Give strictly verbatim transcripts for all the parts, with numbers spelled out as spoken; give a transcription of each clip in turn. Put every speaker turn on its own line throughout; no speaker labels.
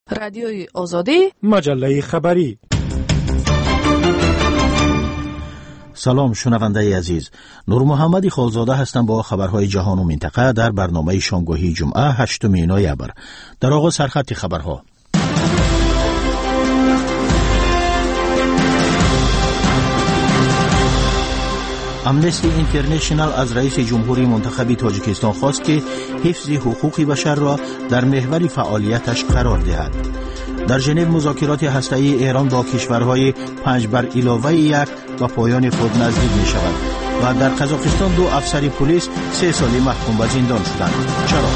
رادیوی آزادی،
مجله خبری.
سلام شنونده عزیز، نور محمدی خالزاده هستم با خبرهای جهان و منطقه در برنامه شامگاهی جمعه هشتم نوامبر. در آغاز سرخط خبرها. امنستی اینترنشنال از رئیس جمهوری منتخب تاجیکستان خواست که حفظ حقوق بشر را در محور فعالیتش قرار دهد. در ژنو مذاکرات هسته‌ای ایران با کشورهای پنج بر علاوه یک و پایان خود نزدیک می شود و در قزاقستان دو افسر پلیس سه سالی محکوم به زندان شدند. چرا؟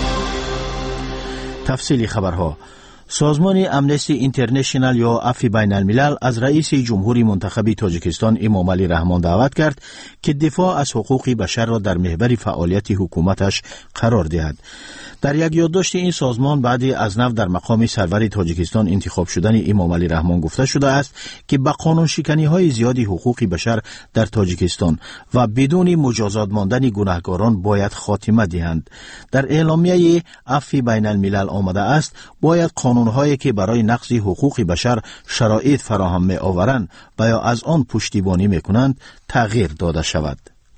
تفصیلی خبرها. سازمان امنستی اینترنشنال یا عفو بین الملل از رئیس جمهوری منتخب تاجیکستان امام علی رحمان دعوت کرد که دفاع از حقوق بشر را در محور فعالیت حکومتش قرار دهد. در یک یادداشت این سازمان بعد از نو در مقام سرور تاجیکستان انتخاب شدن امام علی رحمان گفته شده است که به قانون شکنی های زیادی حقوق بشر در تاجیکستان و بدون مجازات ماندن گناهکاران باید خاتمه دهند. در اعلامیه عفو بین الملل آمده است باید قانون‌هایی که برای نقض حقوق بشر شرایط فراهم می‌آورند و یا از آن پشتیبانی می‌کنند تغییر داده شود.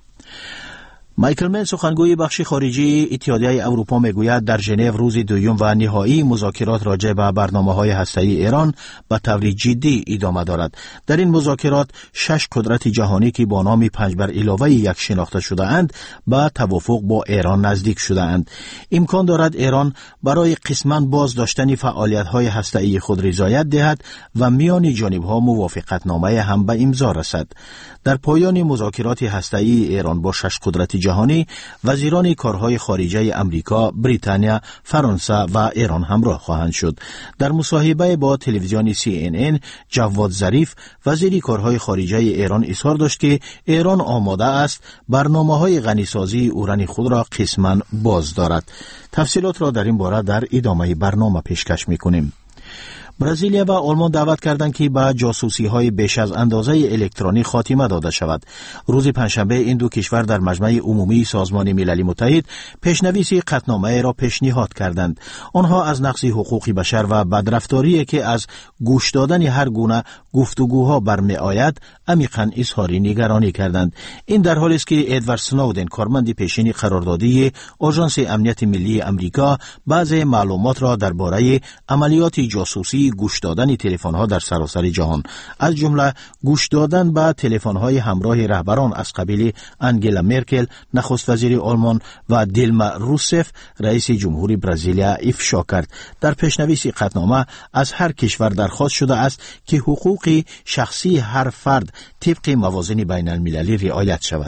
مایکل من سخنگوی بخش خارجی اتحادیه اروپا میگوید در ژنو روز دوم و نهایی مذاکرات راجع به برنامه‌های هسته‌ای ایران به طور جدی ادامه دارد. در این مذاکرات شش قدرت جهانی که با نام پنج بر علاوه یک شناخته شده اند به توافق با ایران نزدیک شده اند. امکان دارد ایران برای قسماً باز داشتن فعالیت‌های هسته‌ای خود رضایت دهد و میان جانب‌ها موافقتنامه هم به امضا رسد. در پایان مذاکرات هسته‌ای ایران با شش قدرت جهانی وزیران کارهای خارجه امریکا، بریتانیا، فرانسه و ایران همراه خواهند شد. در مصاحبه با تلویزیون سی ان ان جواد ظریف وزیر کارهای خارجه ایران اظهار داشت که ایران آماده است برنامه‌های غنیسازی اوران خود را قسماً باز دارد. تفصیلات را در این باره در ادامه برنامه پیشکش می‌کنیم. برزیلیا و آلمان دعوت کردند که به جاسوسی‌های بیش از اندازه الکترونی خاتمه داده شود. روز پنجشنبه این دو کشور در مجمع عمومی سازمان ملل متحد پیشنویس قطعنامه را پیشنهاد کردند. آنها از نقض حقوق بشر و بدرفتاری که از گوش دادن هر گونه گفتگوها برمی‌آید عمیقاً اظهار نگرانی کردند. این در حالی است که ادوارد سنودن کارمند پیشین قراردادی آژانس امنیت ملی آمریکا بعضی معلومات را درباره عملیات جاسوسی گوش دادن تلفن‌ها در سراسر جهان از جمله گوش دادن به تلفن‌های همراه رهبران از قبیل انگلا مرکل نخست وزیر آلمان و دیلما روسف رئیس جمهوری برزیلیا افشا کرد. در پیشنویس قطعنامه از هر کشور درخواست شده است که حقوق شخصی هر فرد طبق موازین بین المللی رعایت شود.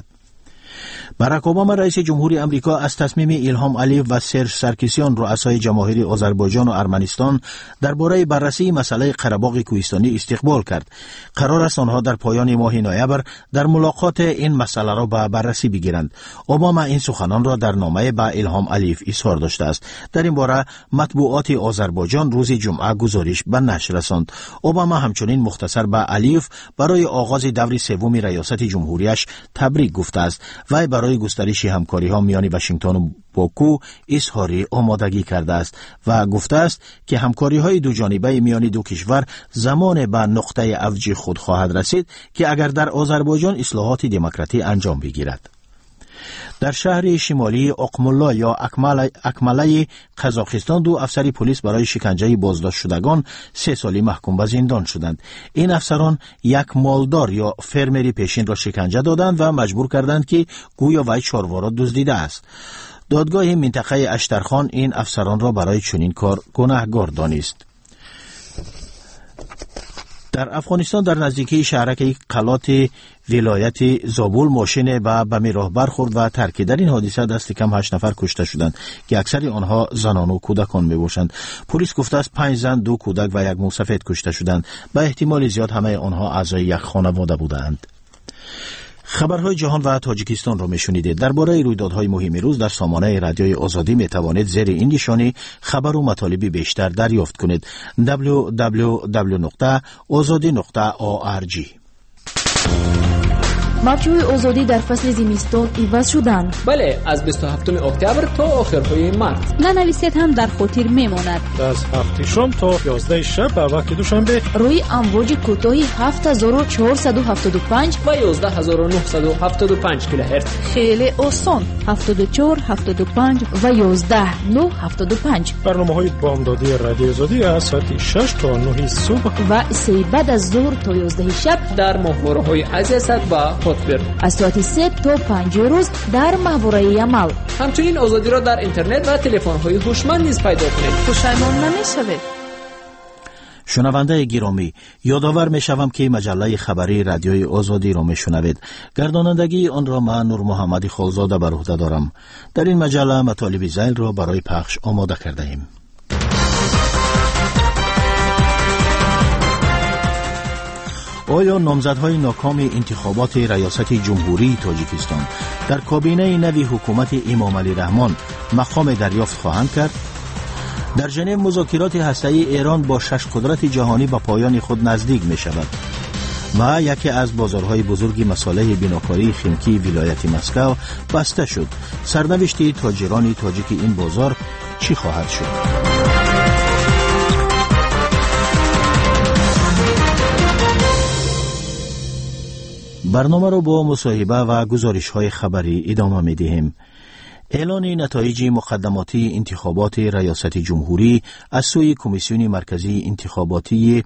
باراک اوباما رئیس جمهوری آمریکا از تصمیم ایلهام علیف و سرژ سارکیسیان رؤسای جماهیر آذربایجان و ارمنستان درباره بررسی مسئله قره‌باغ کوهستانی استقبال کرد. قرار است آنها در پایان ماه نوامبر در ملاقات این مسئله را به بررسی بگیرند. اوباما این سخنان را در نامه به ایلهام علیف اظهار داشته است. در این باره مطبوعات آذربایجان روز جمعه گزارش به نشر رساند. اوباما همچنین مختصر به علیف برای آغاز دور سوم ریاست جمهوریش تبریک گفته است و برای گسترش همکاری‌ها میان واشنگتن و باکو اظهار آمادگی کرده است و گفته است که همکاری‌های دو جانبه میان دو کشور زمان به نقطه اوج خود خواهد رسید که اگر در آذربایجان اصلاحات دموکراتی انجام بگیرد. در شهر شمالی اقمولا یا اکماله اکماله قزاقستان دو افسر پلیس برای شکنجه بازداشت شدگان سه سالی محکوم به زندان شدند. این افسران یک مالدار یا فرمری پیشین را شکنجه دادند و مجبور کردند که گویا وی چاروا را دزدیده است. دادگاه منطقه اشترخان این افسران را برای چنین کار گناهکار دانست. در افغانستان در نزدیکی شهرک قلات ولایت زابل ماشین به بم راه برخورد و ترک. در این حادثه دست کم هشت نفر کشته شدند که اکثر آنها زنان و کودکان می باشند. پلیس گفته است پنج زن، دو کودک و یک موسفید کشته شدند. به احتمال زیاد همه آنها اعضای یک خانواده بودند. خبرهای جهان و تاجیکستان را میشنیدید. درباره رویدادهای مهم روز در سامانه رادیوی آزادی می توانید زیر این نشانی خبر و مطالب بیشتر دریافت کنید. دبلیو دبلیو دبلیو نقطه آزادی نقطه او آر جی
мавҷҳои озодӣ дар фасли зимистон иваз шуданд.
бале, аз бисту ҳафтуми октябр то охирҳои март.
нанависед ҳам дар хотир мемонад.
аз ҳафти шом то ёздаҳи шаб ба вақти душанбе
рӯи амвоҷи кӯтоҳи ҳафт ҳазору чаҳорсаду ҳафтоду панҷ
ва ёздаҳ ҳазору нуҳсаду ҳафтоду панҷ килоҳерц.
хеле осон ҳафтоду чор ҳафтоду панҷ ва ёздаҳ нӯҳ ҳафтоду панҷ.
барномаҳои бомдодии радиои озодӣ аз соати шаш то нӯҳи субҳ
ва сеи баъд аз зуҳр то ёздаҳи шаб
дар моҳвораҳои азиясад ва хотбир.
аз соати се то панҷои рӯз дар маҳвораи ямал.
ҳамчунин озодиро дар интернет ва телефонҳои ҳушманд низ пайдо кунед.
пушаймон намешавед.
шунавандаи гиромӣ, ёдовар мешавам ки маҷаллаи хабарии радиои озодиро мешунавед. гардонандагии онро ман нур муҳаммади холзода бар уҳда дорам. дар ин маҷалла матолиби зайлро барои пахш омода кардаем. оё номзадҳои нокоми интихоботи раёсати ҷумҳурии тоҷикистон дар кобинаи нави ҳукумати имомалӣ раҳмон мақоме дарёфт хоҳанд кард? дар ژنو музокироти ҳастаии эрон бо шаш қудрати ҷаҳонӣ ба поёни худ наздик мешавад ва яке аз бозорҳои бузурги масолаҳи бинокории химкии вилояти Москав баста шуд. сарнавишти тоҷирони тоҷики ин бозор чӣ хоҳад шуд? барномаро бо мусоҳиба ва гузоришҳои хабарӣ идома медиҳем. اعلان نتایج مقدماتی انتخابات ریاست جمهوری از سوی کمیسیون مرکزی انتخاباتی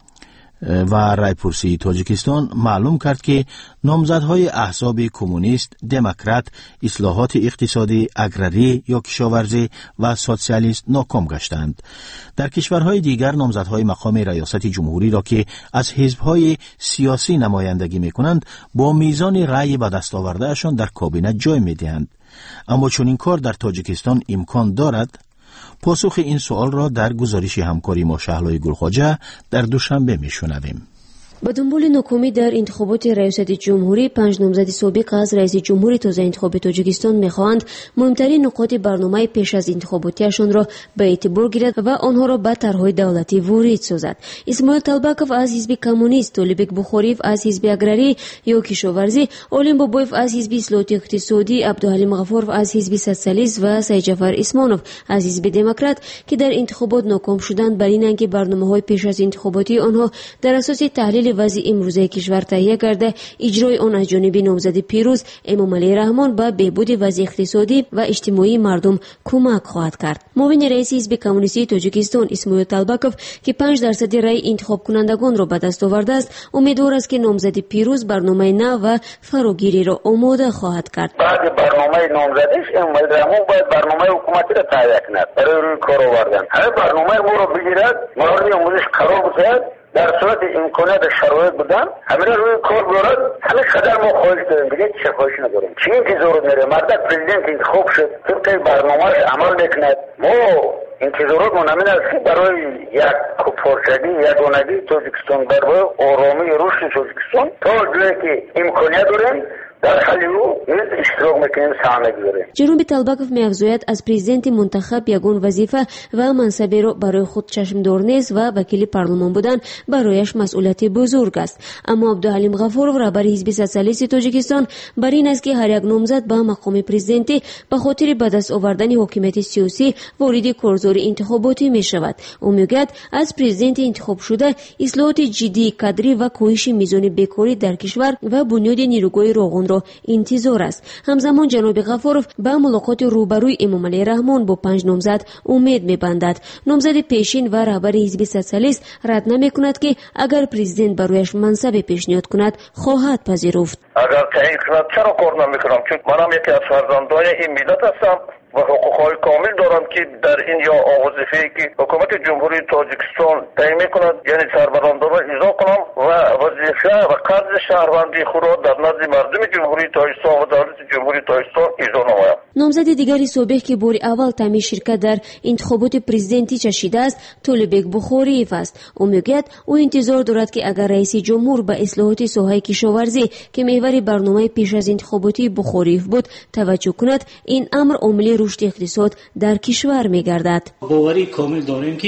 و رایپرسی تاجیکستان معلوم کرد که نامزدهای احزاب کمونیست، دموکرات، اصلاحات اقتصادی، اگراری یا کشاورزی و سوسیالیست ناکام گشتند. در کشورهای دیگر نامزدهای مقام ریاست جمهوری را که از حزبهای سیاسی نمایندگی می‌کنند با میزان رأی به دست آوردهشان در کابینه جای می‌دهند. اما چون این کار در تاجیکستان امکان دارد؟ پاسخ این سوال را در گزارش همکاری ما شهلای گلخواجه در دوشنبه میشنویم.
با دنبال ناکامی در انتخابات ریاست جمهوری، پنج نامزد سابق از رئیس جمهوری تازه انتخاب تاجیکستان می‌خواهند مهمترین نکات برنامه پیش از انتخاباتیشان را به اعتبار گیرد و آنها را به طرح‌های دولتی وارد سازد. اسماعیل طلبکوف از حزب کمونیست، طالبک بخاریف از حزب اگراری یا کشاورزی، علیم بابایف از حزب اصلاحات اقتصادی، عبدالحلیم غفارов از حزب سوسیالیست و سید جعفر اسمانوف از حزب دموکرات که در انتخابات ناکام شدند، بر این که برنامه‌های پیش از انتخاباتی آنها در اساس تحلیل وضع امروزه کشور تهیه کرده اجرای آن از جانب نامزد پیروز امامعلی رحمان به بهبود وضع اقتصادی و اجتماعی مردم کمک خواهد کرد. معاون رئیس حزب کمونیستی تاجیکستان اسماعیل طلبکوف که پنج درصد رأی انتخاب کنندگان را به دست آورده است، امیدوار است که نامزد پیروز برنامه نو و فراگیری را آماده خواهد کرد.
بعد برنامه نامزدش امامعلی رحمان باید برنامه حکومتی را تهیه کند برای روی کار آوردن. هر برنامه ما را بگیرد، مورد آموزش قرار بگذارد، در صورت امکانات شرایط بودن همین روی کار برد. همه قدر ما خواهش داریم، دیگه چه خواهش نداریم. چی اینکه زور نره مرد پرزیدنت انتخاب شد طبق برنامه‌اش عمل میکند. ما انتظارات ما نمین است که برای یک پرچگی یگانگی تاجیکستان، برای آرامی رشد تاجیکستان تا جایی که امکانات داریم در حال او اشتراک میکنیم سهم میگذاریم.
جناب طلبکوف می‌افزاید از پرزیدنت منتخب یگان وظیفه و منصبی را برای خود چشمدار نیست و وکیل پارلمان بودن برایش مسئولیت بزرگ است. اما عبدالحلیم غفارov رهبر حزب سوسیالیست تاجیکستان بر این است که هر یک نامزد به مقام پرزیدنتی به خاطر به دست آوردن حاکمیت سیاسی وارد کارزار انتخاباتی می‌شود. او میگوید از پرزیدنت انتخاب شده اصلاحات جدی کادری و کاهش میزان بیکاری در کشور و بنیاد نیروگاه روغن را انتظار است. همزمان جناب غفارov به ملاقات روبروی امامعلی رحمان با پنج نامزد امید می‌بندد. نامزد پیشین و رهبر حزب سوسیالیست رد نمی‌کند که اگر پرزیدنت برایش منصب پیشنهاد کند خواهد پذیرفت.
اگر تعیین کند چرا کار نمی‌کنم؟ چون منم یکی از فرزندان این ملت هستم و حقوقهای کامل دارم که در این یا وظیفه‌ای که حکومت جمهوری تاجیکستان تعیین می‌کند یعنی سربلندی را اجرا کنم و وظیفه و قدر شهروندی خود را در نزد مردم جمهوری تاجیکستان و دولت جمهوری تاجیکستان اجرا نمایم.
نامزد دیگری سابق که بار اول تامین شرکت در انتخابات پرزیدنتی چشیده است طالبک بخاریف است. او میگوید او انتظار دارد که اگر رئیس جمهور به اصلاحات ساحه کشاورزی که محور برنامه پیش از انتخاباتی بخاریف بود توجه کند، این امر عامل رشد اقتصاد در کشور می‌گردد.
باوری کامل داریم که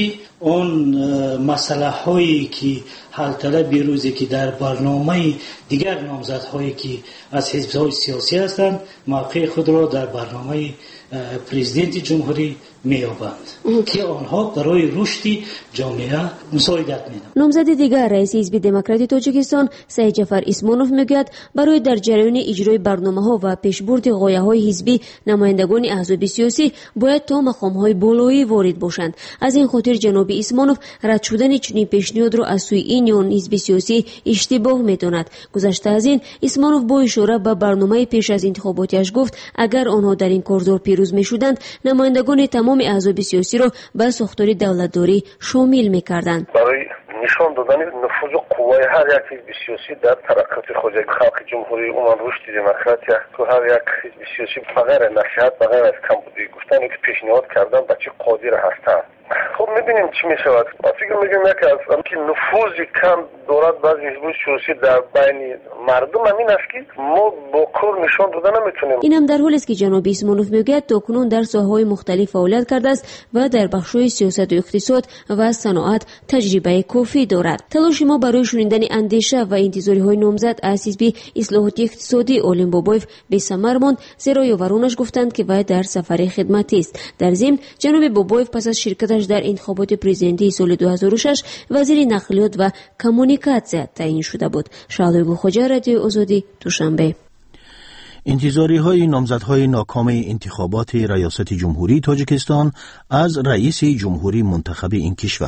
اون مسئله هایی که حل طلب بیروزی که در برنامه دیگر نامزدهایی که از حزب‌های سیاسی هستند موقع خود را در برنامه پرزیدنت جمهوری می‌یابند که آنها برای رشد جامعه مساعدت می‌دهند.
نامزد دیگر رئیس حزب دموکراتی تاجیکستان سعید جعفر اسمانوف میگوید برای در جریان اجرای برنامه‌ها و پیشبرد غایه‌های حزبی نمایندگان احزاب سیاسی باید تا مقام‌های بالایی وارد باشند. از این خاطر جناب اسمانوف رد شدن چنین پیشنهاد را از سوی این یا حزب سیاسی اشتباه می‌داند. گذشته از این اسمانوف با اشاره به برنامه پیش از انتخاباتیش گفت اگر آنها در این کارزار پیروز می‌شدند نمایندگان تمام احزاب سیاسی را به ساختار دولتداری شامل می‌کردند.
برای نشان دادن نفوذ قوای هر یک حزب سیاسی در ترقیات خواجه خلق جمهوری عموم رشد دموکراتیا تو هر یک حزب سیاسی بغیر نصیحت بغیر از کمبودی گفتن که پیشنهاد کردن به چه قادر هستند. خب میبینیم چی میشود. ما فکر میگیم یکی از اینکه نفوذی کم دارد بعضی حزب سیاسی در بین مردم همین است که ما با کار نشان دادن نمیتونیم.
اینم در حالی است که جناب اسمانوف میگوید تاکنون در ساحه‌های مختلف فعالیت کرده است و در بخش‌های سیاست و اقتصاد و صنعت تجربه کافی دارد. تلاش ما برای شنیدن اندیشه و انتظارهای نامزد از حزب اصلاحات اقتصادی عالم بابایف به ثمر ماند، زیرا یاورانش گفتند که وی در سفر خدمتی است. در ضمن جناب بابایف پس از شرکتش در انتخابات پرزیدنتی سال دو هزار و شش وزیر نقلیات و کمونیکاسیون تعیین شده بود. شادی بوخوجا، رادیو آزادی، دوشنبه.
انتظاری های نامزدهای ناکام انتخابات ریاست جمهوری تاجیکستان از رئیس جمهوری منتخب این کشور.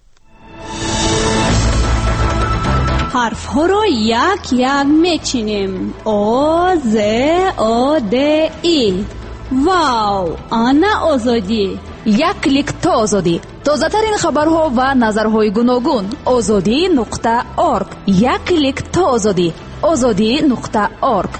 حرف ها را یک یک میچینیم. آ ز آ د ای. واو، آنا آزادی. یک کلیک تا آزادی. تازه ترین خبرها و نظرهای گوناگون. آزادی نقطه اورگ. یک کلیک تا آزادی. آزادی نقطه اورگ.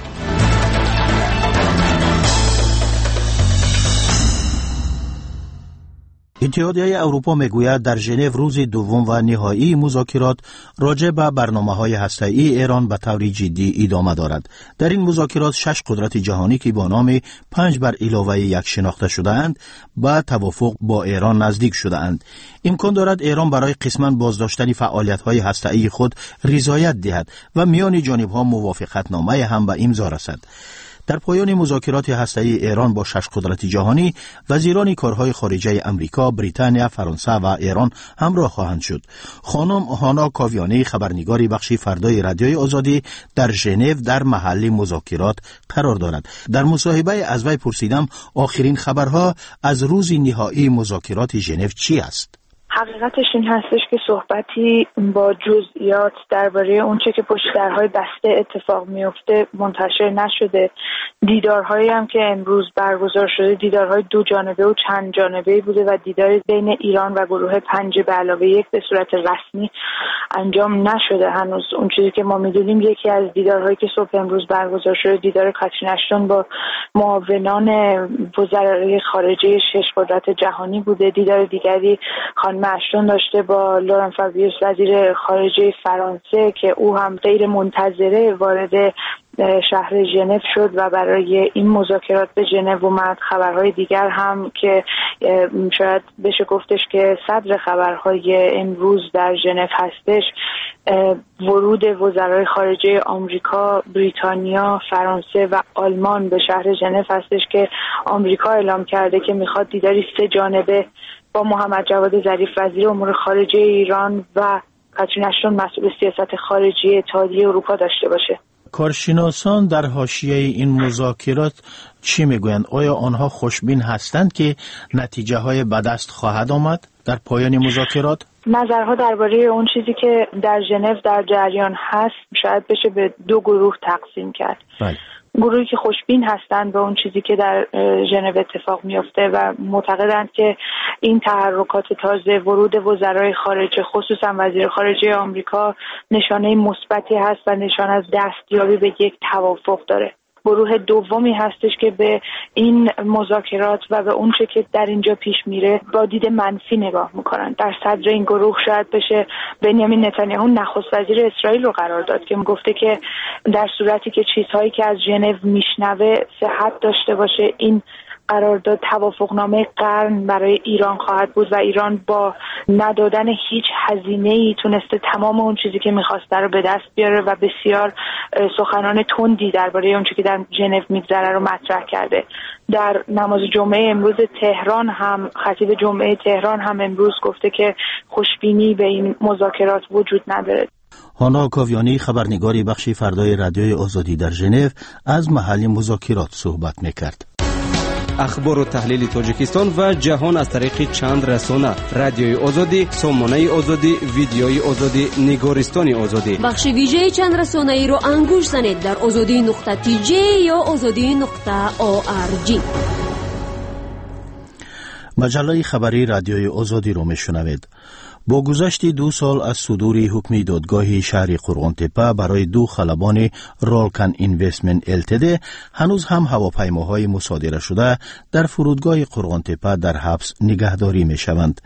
اتحادیه اروپا میگوید در ژنو روز دوم و نهایی مذاکرات راجع به برنامه‌های هسته‌ای ایران به طور جدی ادامه دارد. در این مذاکرات شش قدرت جهانی که با نام پنج بر علاوه یک شناخته شده‌اند به توافق با ایران نزدیک شده‌اند. امکان دارد ایران برای قسماً بازداشتن فعالیت‌های هسته‌ای خود رضایت دهد و میان جانب‌ها موافقتنامه هم به امضا رسد. در پایان مذاکرات هسته‌ای ایران با شش قدرت جهانی، وزیران کارهای خارجه امریکا، بریتانیا، فرانسه و ایران همراه خواهند شد. خانم هانا کاویانی، خبرنگار بخش فردای رادیوی آزادی در ژنو در محل مذاکرات قرار دارد. در مصاحبه از وی پرسیدم آخرین خبرها از روز نهایی مذاکرات ژنو چی است؟
حقیقتش این هستش که صحبتی با جزئیات درباره اونچه که پشت درهای بسته اتفاق میفته منتشر نشده. دیدارهایی هم که امروز برگزار شده دیدارهای دو جانبه و چند جانبه بوده و دیدار بین ایران و گروه پنج به علاوه یک به صورت رسمی انجام نشده هنوز. اون چیزی که ما میدونیم یکی از دیدارهایی که صبح امروز برگزار شده دیدار کاترین اشتون با معاونان وزرای خارجه شش قدرت جهانی بوده. دیدار دیگری خانم اشتون داشته با لورن فابیوس وزیر خارجه فرانسه که او هم غیر منتظره وارد شهر ژنو شد و برای این مذاکرات به ژنو اومد. خبرهای دیگر هم که شاید بشه گفتش که صدر خبرهای امروز در ژنو هستش ورود وزرای خارجه آمریکا، بریتانیا، فرانسه و آلمان به شهر ژنو هستش که آمریکا اعلام کرده که میخواد دیداری سه جانبه با محمد جواد ظریف وزیر امور خارجه ایران و کاترین اشتون مسئول سیاست خارجی اتحادیه اروپا داشته باشه.
کارشناسان در حاشیه این مذاکرات چی میگویند؟ آیا آنها خوشبین هستند که نتیجه های به دست خواهد آمد در پایان مذاکرات؟
نظرها درباره اون چیزی که در ژنو در جریان هست شاید بشه به دو گروه تقسیم کرد. بله. گروهی که خوشبین هستند به اون چیزی که در ژنو اتفاق میفته و معتقدند که این تحرکات تازه ورود وزرای خارجه خصوصا وزیر خارجه آمریکا نشانه مثبتی هست و نشانه از دستیابی به یک توافق داره. گروه دومی هستش که به این مذاکرات و به اون چه که در اینجا پیش میره با دید منفی نگاه میکنن. در صدر این گروه شاید بشه بنیامین نتانیاهو نخست وزیر اسرائیل رو قرار داد که گفته که در صورتی که چیزهایی که از ژنو میشنوه صحت داشته باشه این قرارداد توافقنامه قرن برای ایران خواهد بود و ایران با ندادن هیچ هزینه‌ای تونسته تمام اون چیزی که می‌خواسته رو به دست بیاره و بسیار سخنان تندی درباره اون چیزی که در ژنو می‌گذره رو مطرح کرده. در نماز جمعه امروز تهران هم خطیب جمعه تهران هم امروز گفته که خوشبینی به این مذاکرات وجود نداره.
هانا کاویانی خبرنگاری بخش فردای رادیوی آزادی در ژنو از محل مذاکرات صحبت می‌کرد.
اخبار و تحلیل تاجیکستان و جهان از طریق چند رسانه: رادیوی آزادی، سامانه آزادی، ویدیوی آزادی، نگارستان آزادی.
بخش ویژه چند رسانه ای رو انگوش زنید در آزادی نقطه تی جی یا آزادی نقطه او آر جی.
مجله خبری رادیوی آزادی رو میشنوید. با گذشت دو سال از صدور حکم دادگاه شهر قرغن‌تپه برای دو خلبان رالکن اینوستمنت التد، هنوز هم هواپیماهای مصادره شده در فرودگاه قرغن‌تپه در حبس نگهداری می شوند.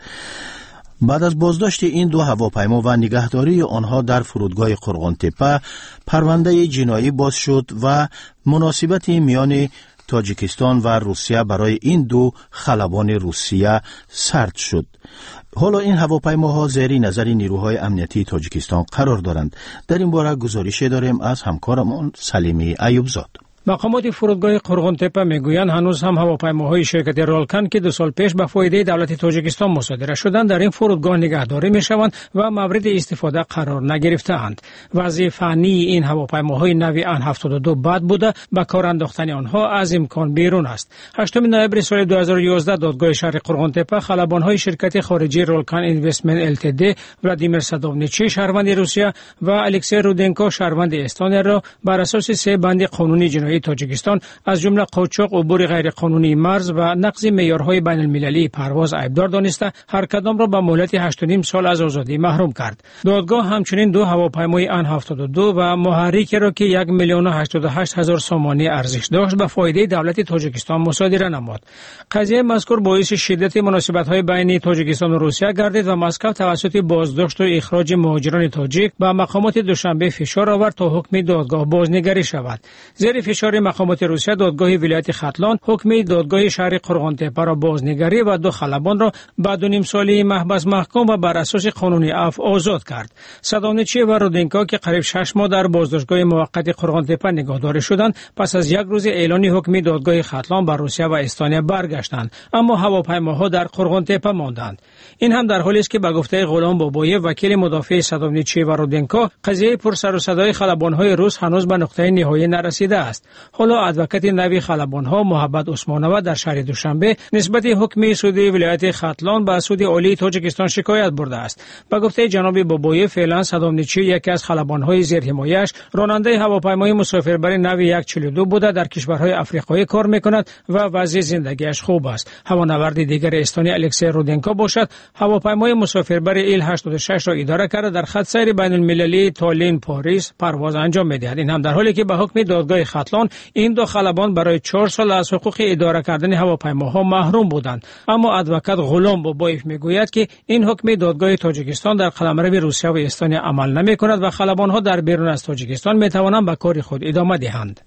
بعد از بازداشت این دو هواپیما و نگهداری آنها در فرودگاه قرغن‌تپه، پرونده جنایی باز شد و مناسبت میان تاجیکستان و روسیه برای این دو خلبان روسیه سرد شد. حالا این هواپیماها زیر نظر نیروهای امنیتی تاجیکستان قرار دارند. در این باره گزارشی داریم از همکارمان سلیمی ایوبزاد.
مقامات فرودگاه قرغن‌تپه میگویند هنوز هم هواپیماهای شرکت رالکن که دو سال پیش به فایده دولت تاجیکستان مصادره شدند در این فرودگاه نگهداری میشوند و مورد استفاده قرار نگرفته‌اند. وضع فنی این هواپیماهای نوع ان هفتاد و دو بد بوده، به کار انداختن آنها از امکان بیرون است. هشتم نوامبر سال دو هزار و یازده دادگاه شهر قرغن‌تپه خلبان‌های شرکت خارجی رالکن اینوستمنت التد، ولادیمیر سادوونیچی شهروند روسیه و الکسی رودنکو شهروند استونیا را بر اساس سه بند قانونی جنایی تاجیکستان از جمله قاچاق، عبور غیر قانونی مرز و نقض معیارهای بین المللی پرواز عیبدار دانسته هر کدام را به مهلت هشت و نیم سال از آزادی محروم کرد. دادگاه همچنین دو هواپیمای ان هفتاد و دو و محرکی را که یک میلیون و هشتاد و هشت هزار سامانی ارزش داشت به فایده دولت تاجیکستان مصادره نمود. قضیه مذکور باعث شدت مناسبت‌های بین تاجیکستان و روسیه گردید و مسکو توسط بازداشت و اخراج مهاجران تاجیک به مقامات دوشنبه فشار آورد تا حکم دادگاه بازنگری شود. زیر فشار مقامات روسیه دادگاه ولایت ختلان حکم دادگاه شهر قرغن‌تپه را بازنگری و دو خلبان را بعد و نیم سالی محبس محکوم و بر اساس قانونی عفو آزاد کرد. سادوونیچی و رودنکو که قریب شش ماه در بازداشتگاه موقت قرغن‌تپه نگهداری شدند، پس از یک روز اعلان حکم دادگاه ختلان بر روسیه و استونیا برگشتند، اما هواپیماها در قرغن‌تپه ماندند. این هم در حالی است که به گفته غلام بابایف وکیل مدافع سادوونیچی و رودنکو، قضیه پر سر و صدای خلبان‌های روس هنوز به نقطه نهایی نرسیده است. حالا ادوکات نوی خلبان‌ها محمد عثمانوی در شهر دوشنبه نسبت حکم سودی ولایت ختلان به سود عالی تاجیکستان شکایت برده است. به گفته جناب بابایف، فعلا سادوونیچی یکی از خلبان‌های زیر حمایه‌اش راننده هواپیمای مسافربر نوی صد و چهل و دو بوده در کشورهای آفریقایی کار می‌کند و وضع زندگیش خوب است. هوانورد دیگر استونی الکسی رودنکو باشد، هواپیمای مسافربر ایل هشتاد و شش را اداره کرده در خط سیر بین‌المللی تالین پاریس پرواز انجام می‌دهد. این هم در حالی که به حکم دادگاه ختلان این دو خلبان برای چهار سال از حقوق اداره کردن هواپیماها محروم بودند. اما ادوکات غلام بابایف میگوید که این حکم دادگاه تاجیکستان در قلمرو روسیه و استونیا عمل نمی‌کند و خلبان‌ها در بیرون از تاجیکستان می‌توانند به کار خود ادامه دهند.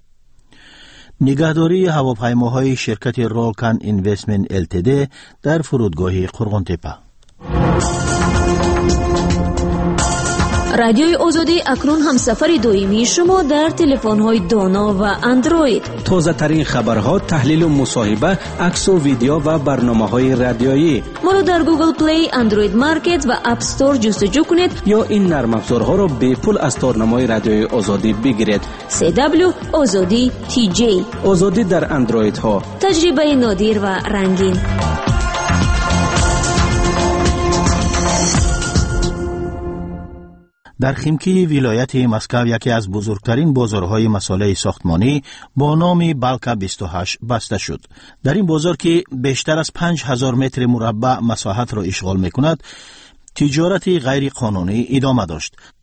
نگهداری هواپیماهای شرکت رالکن اینوستمنت التد در فرودگاه قرغن‌تپه.
رادیوی آزادی اکنون همسفر دائمی شما در تلفن‌های دانا و اندروید.
تازه ترین خبرها، تحلیل و مصاحبه، عکس و ویدیو و برنامه‌های رادیویی.
ما را در گوگل پلی، اندروید مارکت و اپ استور جستجو کنید
یا این نرم افزارها را به پول از تارنمای رادیوی آزادی بگیرید.
سی دبلیو آزادی تی جی.
آزادی در اندروید ها.
تجربه نادر و رنگین.
در خیمکی ولایت مسکو یکی از بزرگترین بازارهای مساله ساختمانی با نام بالکا بیست و هشت بسته شد. در این بازار که بیشتر از پنج هزار متر مربع مساحت را اشغال می‌کند، تجارت غیر قانونی ادامه داشت.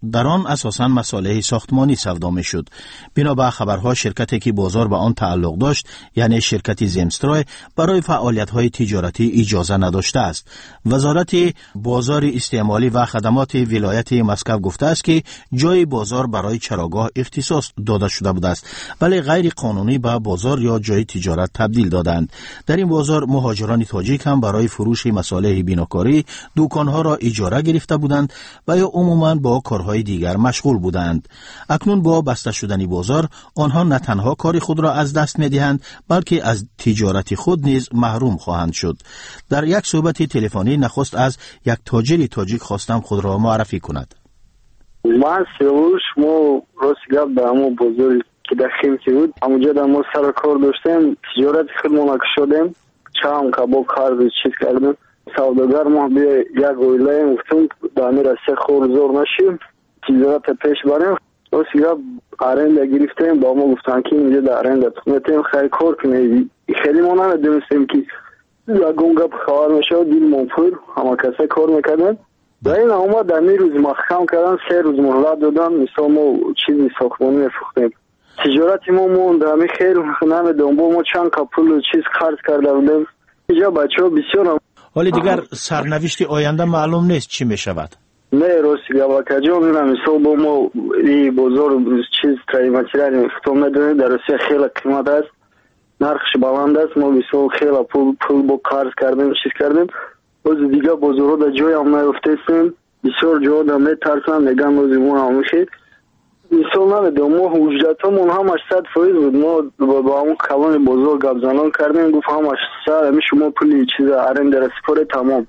در آن اساساً مصالح ساختمانی سودا میشد. بنا به خبرها شرکتی که بازار به آن تعلق داشت یعنی شرکت زمسترای برای فعالیت‌های تجارتی اجازه نداشته است. وزارت بازار استعمالی و خدمات ولایت مسکو گفته است که جای بازار برای چراگاه اختصاص داده شده بوده است ولی غیر قانونی به بازار یا جای تجارت تبدیل دادند. در این بازار مهاجران تاجیک هم برای فروش مصالح بیناکاری دکان‌ها را اجاره گرفته بودند و یا عموماً با کارهای دیگر مشغول بودند. اکنون با بسته شدن بازار آنها نه تنها کار خود را از دست می‌دهند بلکه از تجارت خود نیز محروم خواهند شد. در یک صحبت تلفنی نخست از یک تاجر تاجیک خواستم خود را معرفی کند.
من سیاوش ما راست گپ به همون بازاری که در خیمتی بود همونجا در ما سر کار داشتیم تجارت خودمون شدیم چم کباب کار چیز کردیم سوداگر ما به یک اویله گفتم در میره سه خور زور نشیم تجارت پیش بریم راست گپ آرنده گرفتیم با ما گفتن که اینجا در آرنده تخمیتیم خیلی کار کنیم خیلی ما نمیدونستیم که یکون گپ خوار میشه دیل منفور همه کسی کار میکردن و این اومد در می روز مخم کردن سه روز مهلت دادن مثلا ما چیزی ساختمانی میفروختیم تجارتی ما موند همی خیلی نمیدونم با ما چند کپول چیز خرج کرده بودیم اینجا بچه ها بسیار هم
ولی دیگر سرنوشت آینده معلوم نیست چی میشود.
نه راستی گواکه جا میرم مثلا با ما این بازار چیز قیمتی را میفتم ندونیم در روسیه خیلی قیمت است نرخش بلند است ما مثلا خیلی پول پول با قرض کردیم چیز کردیم از دیگه بازارها در جای هم نیفتستیم بسیار جا در میترسن نگم روزیمون هم میشید مثال نمیدونم ما حجت همون همش صد فایز بود ما با همون قوان بازار گپ زنان کردیم گفت همش صد همی شما پولی چیز آرنده را سپاره تمام.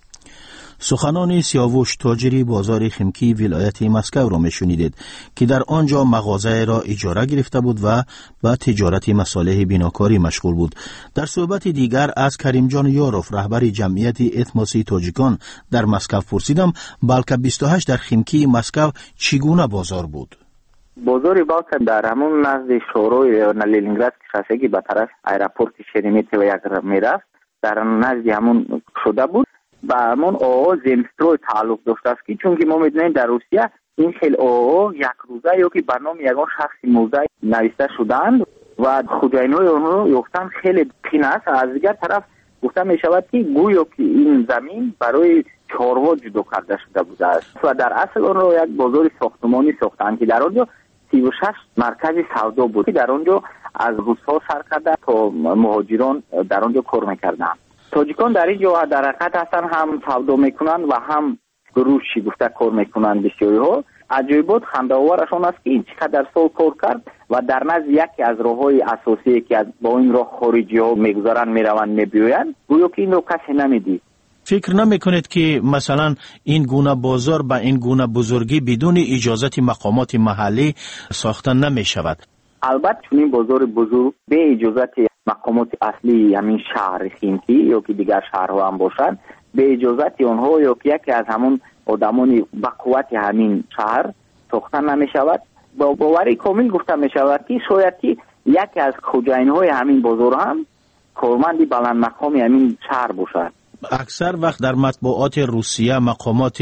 سخنان سیاوش تاجری بازار خیمکی ولایت مسکو را میشنیدید که در آنجا مغازه را اجاره گرفته بود و با تجارت مصالح بیناکاری مشغول بود. در صحبت دیگر از کریم جان یاروف رهبر جمعیت اتماسی تاجیکان در مسکو پرسیدم بلکه بیست و هشت در خیمکی مسکو چگونه بازار بود.
بازاری بالکه در همون نزد شوروی لنینگراد که خواستگی به طرف ایرپورت شریمیتو یک میرفت در نزد همون شده بود و همون او زمستروی تعلق داشته است که چون که ما میدونیم در روسیه این خیلی او یک روزه یا که برنامه یکان شخصی موزه نوشته شدند و خوجاینوی اونو یفتن خیلی پین است. از دیگر طرف گفته می شود که گویا که این زمین برای چاروا جدا کرده شده بوده است و در اصل اون رو یک بازار ساختمانی ساختند که در آنجا سی و شش مرکز سودا بود که در آنجا از روس‌ها سر کرده تا مهاجران در آنجا کار میکردند. تاجیکان در اینجا در حقیقت هستن هم سودا میکنن و هم گروشی گفته کار میکنن بسیاری ها. عجایبات خنده آورشان است که این چقدر سال کار کرد و در نزد یکی از راههای اساسی که از با این راه خارجی ها میگذارن میروند میبیوین گویا که این رو کسی نمیدید.
فکر نمیکنید که مثلا این گونه بازار با این گونه بزرگی بدون اجازت مقامات محلی ساختن نمیشود؟
البته چون این بازار بزرگ به اجازت مقامات اصلی همین شهر خیمکی یا که دیگر شهرها هم باشند به اجازت آنها یا که یکی از همون آدمان با قوت همین شهر ساختن نمیشود. با باوری کامل گفته میشود که شاید که یکی از خوجاین‌های همین بازار هم کارمند بلند مقامی همین شهر باشد.
اکثر وقت در مطبوعات روسیه مقامات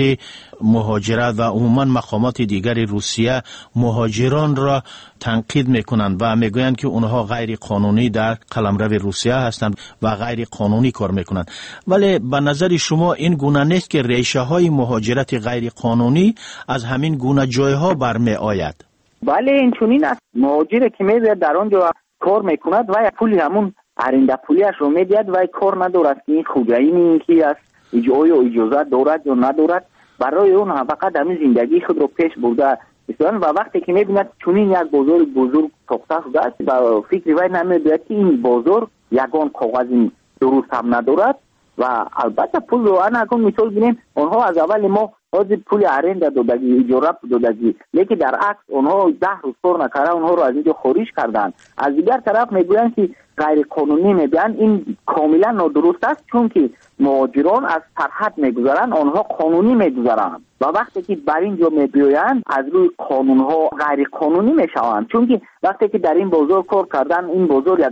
مهاجرت و عموما مقامات دیگر روسیه مهاجران را تنقید میکنند و میگویند که اونها غیر قانونی در قلمرو روسیه هستند و غیر قانونی کار میکنند. ولی به نظر شما این گونه نیست که ریشه های مهاجرت غیر قانونی از همین گونه جایها برمی آید؟
بله این چنین است. مهاجر که میاد در آنجا کار میکند و پولی همون آرنده پولیش رو میدید و کار ندارد که این خوجایی اینکی است آیا اجازه دارد یا ندارد برای اون فقط همین زندگی خود رو پیش برده استان و وقتی که میبیند چونین یک بازار بزرگ ساخته شده است و فکر وای نمیدید که این بازار یگان کاغذ درست هم ندارد و البته پول رو انا اگه مثال بینیم اونها از اول ما از پول آرنده دادگی اجاره دادگی لیکن در عکس اونها ده روز کار نکردن اونها رو از اینجا خارج کردن. از دیگر طرف میگویند که غیر قانونی میگن این کاملا نادرست است چون که مهاجران از سرحد میگذارن آنها قانونی میگذارن و وقتی که بر اینجا میبیاین از روی قانون ها غیر قانونی میشوند چون که وقتی که در این بازار کار کردن این بازار یگان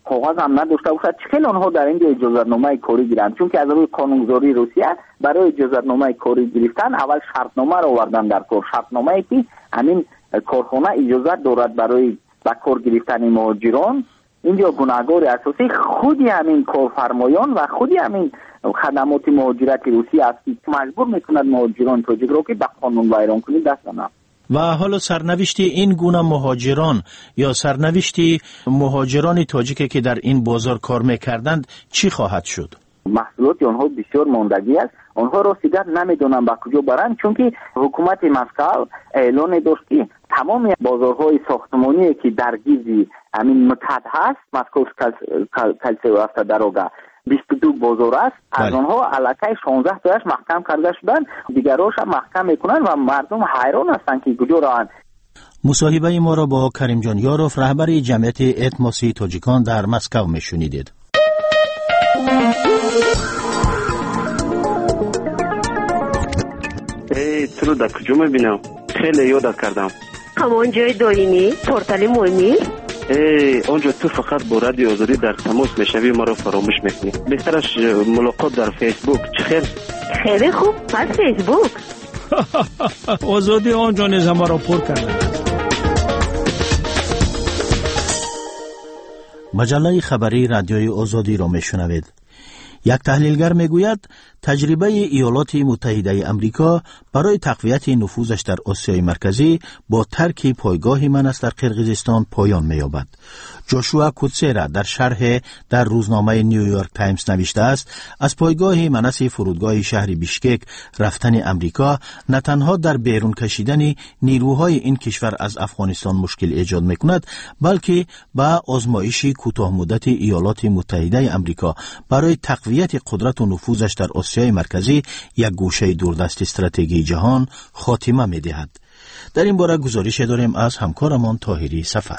کاغذ هم نداشته باشد چخیل آنها در اینجا اجازهنامه کاری گیرند؟ چون که از روی قانونگذاری روسیه برای اجازهنامه کاری گرفتن اول شرطنامه را آوردن در کار، شرطنامه ای که همین کارخانه اجازه دارد برای به کار گرفتن مهاجران. اینجا گناهکار اساسی خودی همین کارفرمایان و خودی همین خدمات مهاجرت روسیه است که مجبور میکند مهاجران تاجیک را که به قانون ویران کنی دست نمی‌دهند.
و حالا سرنوشت این گونه مهاجران یا سرنوشت مهاجران تاجیک که در این بازار کار میکردند چی خواهد شد؟
محصولات آنها بسیار ماندگی است، آنها را دیگر نمیدونن به کجا برند، چون که حکومت مسکو اعلان داشت که تمام بازارهای ساختمانی که در گیزی همین متحد هست، مسکو کلسه و هفته دروگه بیست و دو بازار است، از آنها علاقه شانزده تایش محکم کرده شدن، دیگراش هم محکم میکنن و مردم حیران هستند که کجا روند.
مصاحبه ما را با کریم جان یاروف رهبر جمعیت اتماسی تاجیکان در مسکو میشنیدید.
ای تو در کجا میبینم؟ خیلی یادت کردم.
همان جای دارینی؟ پورتال مهمی؟
ای اونجا تو فقط با رادیو آزادی در تماس میشوی ما رو فراموش میکنی. بهترش ملاقات در فیسبوک. چه خیر؟
خیلی خوب، پس فیسبوک.
آزادی آنجا نیز ما را پر کرده.
مجله خبری رادیوی آزادی را میشنوید. یک تحلیلگر میگوید تجربه ایالات متحده امریکا برای تقویت نفوذش در آسیای مرکزی با ترک پایگاه منس در قرقیزستان پایان می‌یابد. جوشوا کوتسرا در شرح در روزنامه نیویورک تایمز نوشته است از پایگاه منس فرودگاه شهر بیشکک رفتن امریکا نه تنها در بیرون کشیدن نیروهای این کشور از افغانستان مشکل ایجاد می‌کند، بلکه با آزمایش کوتاه مدت ایالات متحده امریکا برای تقویت قدرت و نفوذش در آسیای مرکزی یک گوشه دوردست استراتژی جهان خاتمه می‌دهد. در این باره گزارش داریم از همکارمان طاهری سفر.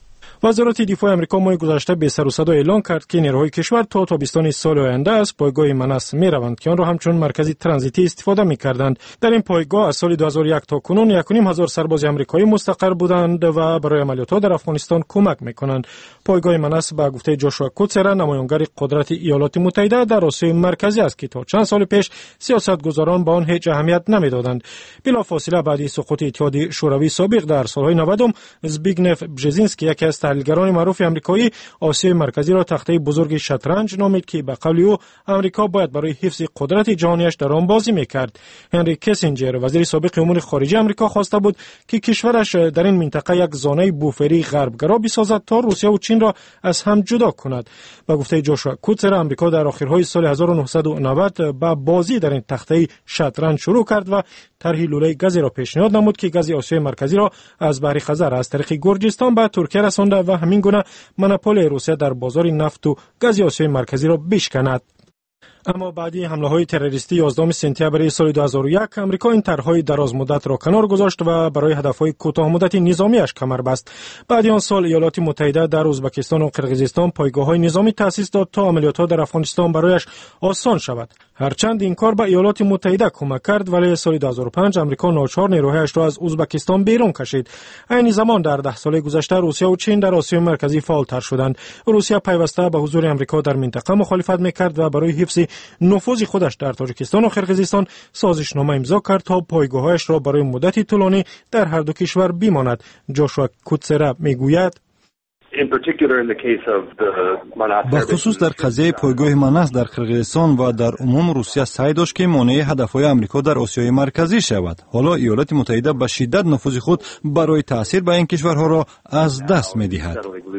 وزارت دفاع آمریکا ماه گذشته به سر و صدا اعلان کرد که نیروهای کشور تا تابستان سال آینده از پایگاه منس میروند که آن را همچون مرکزی ترانزیتی استفاده میکردند. در این پایگاه از سال دو هزار و یک تا کنون یک و نیم هزار سرباز آمریکایی مستقر بودند و برای عملیات‌ها در افغانستان کمک میکنند. پایگاه منس به گفته جوشوا کوتسرا نمایانگر قدرت ایالات متحده در آسیای مرکزی است که تا چند سال پیش سیاستگزاران به آن هیچ اهمیت نمیدادند. بلافاصله بعد سقوط اتحاد شوروی سابق در سالهای نود زبیگنف بژزینسکی یکی از تحلیلگران معروف آمریکایی آسیای مرکزی را تخته بزرگ شطرنج نامید که به قول او آمریکا باید برای حفظ قدرت جهانیش در آن بازی میکرد. هنری کیسینجر وزیر سابق امور خارجه آمریکا خواسته بود که کشورش در این منطقه یک زانه بوفری غربگرا بسازد تا روسیه و چین را از هم جدا کند. با گفته جوشوا کوتسرا آمریکا در آخرهای سال هزار و نهصد و نود با بازی در این تخته شطرنج شروع کرد و طرح لوله گازی را پیشنهاد نمود که گاز آسیای مرکزی را از بحر خزر از طریق گرجستان به ترکیه رسانده و همین گونه مونوپول روسیه در بازار نفت و گاز آسیای مرکزی را بشکند. اما بعدی حمله‌های تروریستی یازدهم سپتامبر سال دو هزار و یک آمریکا این طرح‌های دراز مدت را کنار گذاشت و برای هدف‌های کوتاه مدت نظامیش کمر بست. بعد آن سال ایالات متحده در ازبکستان و قرقیزستان پایگاه‌های نظامی تأسیس داد تا عملیات‌ها در افغانستان برایش آسان شود. هرچند این کار به ایالات متحده کمک کرد، ولی سال دو هزار و پنج آمریکا ناچار نیروهایش را از ازبکستان بیرون کشید. این زمان در ده سال گذشته روسیه و چین در آسیای مرکزی فعال‌تر شدند. روسیه پیوسته به حضور آمریکا در منطقه مخالفت می‌کرد و برای حفظ نفوذ خودش در تاجیکستان و قرقیزستان سازشنامه امضا کرد تا پایگاه‌هایش را برای مدتی طولانی در هر دو کشور بماند. جوشوا کوتسرا میگوید
به خصوص در قضیه پایگاه منس در قرقیزستان و در عموم روسیه سعی داشت که مانع هدفهای آمریکا در آسیای مرکزی شود. حالا ایالات متحده به شدت نفوذ خود برای تأثیر به این کشورها را از دست می‌دهد.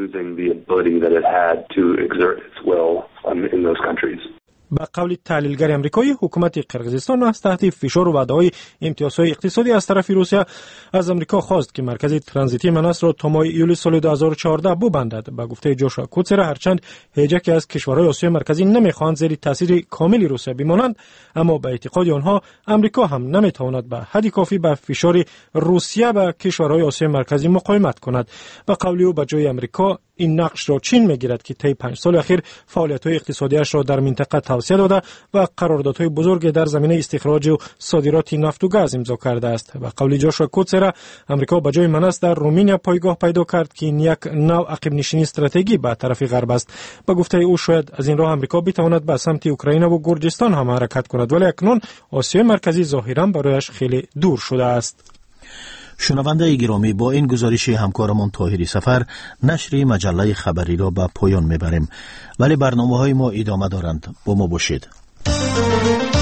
به قول تحلیلگر آمریکایی حکومت قرقیزستان از تحت فشار و وعده‌های امتیازهای اقتصادی از طرف روسیه از آمریکا خواست که مرکز ترانزیتی منس را تا ماه ایول سال دو هزار و چهارده ببندد. به گفته جوشوا کوتسرا هرچند هیچ یک از کشورهای آسیای مرکزی نمی‌خواهند زیر تاثیر کامل روسیه بمانند، اما به اعتقاد آنها آمریکا هم نمی‌تواند به حد کافی با فشار روسیه به کشورهای آسیای مرکزی مقاومت کند. به قول او به جای آمریکا
این نقش را چین میگیرد که طی پنج سال اخیر فعالیت‌های اقتصادیش را در منطقه توسعه داده و قراردادهای بزرگ در زمینه استخراج و صادرات نفت و گاز امضا کرده است. به قول جاشوا کوتسرا، آمریکا به جای منست در رومانیا پایگاه پیدا کرد که این یک نوع عقب نشینی استراتژی به طرف غرب است. به گفته او شاید از این راه آمریکا بتواند به سمت اوکراین و گرجستان هم حرکت کند، ولی اکنون آسیای مرکزی ظاهرا برایش خیلی دور شده است.
شنونده گرامی، با این گزارش همکارمان طاهری سفر نشر مجله خبری را به پایان میبریم، ولی برنامه‌های ما ادامه دارند. با ما باشید.